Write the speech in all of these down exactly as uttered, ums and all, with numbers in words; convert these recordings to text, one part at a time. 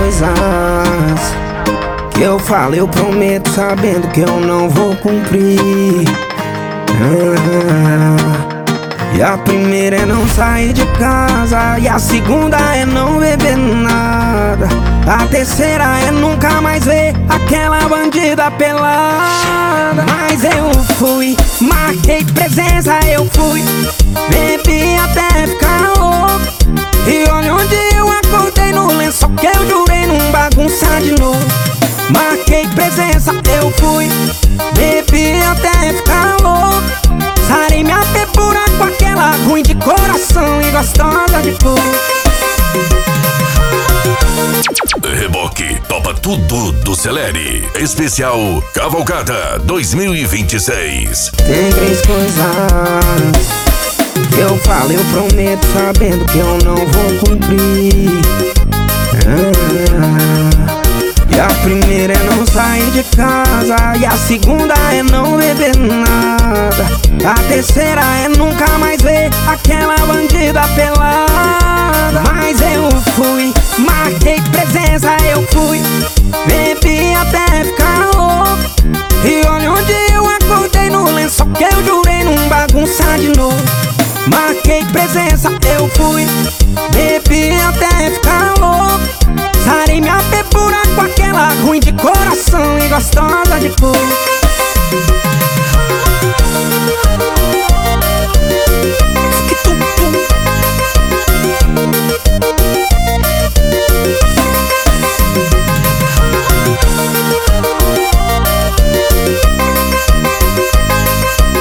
coisas que eu falo, eu prometo, sabendo que eu não vou cumprir. ah, E a primeira é não sair de casa, e a segunda é não beber nada, a terceira é nunca mais ver aquela bandida pelada. Mas eu fui, marquei presença, eu fui, bebi até ficar louco, e olha onde eu acordei, no lençol que eu jurei não bagunçar de novo. Marquei presença, eu fui, bebi até ficar louco, sarei minha pepura com aquela ruim de coração e gostosa de cor. Reboque Topa Tudo do Celere. Especial Cavalcada dois mil e vinte e seis. Tem três coisas que eu falo, eu prometo, sabendo que eu não vou cumprir. ah, E a primeira é não sair de casa, e a segunda é não beber nada, a terceira é nunca mais ver aquela bandida pelada. Mas eu fui, marquei presença, eu fui, bebi até ficar louco, e olha onde eu acordei, no lençol que eu jurei não bagunçar de novo. Marquei presença, eu fui, bebi até ficar louco, sarei minha pepura com aquela ruim de coração e gostosa de cor.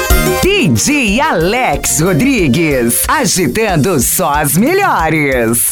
D J Alex Rodrigues, agitando só as melhores.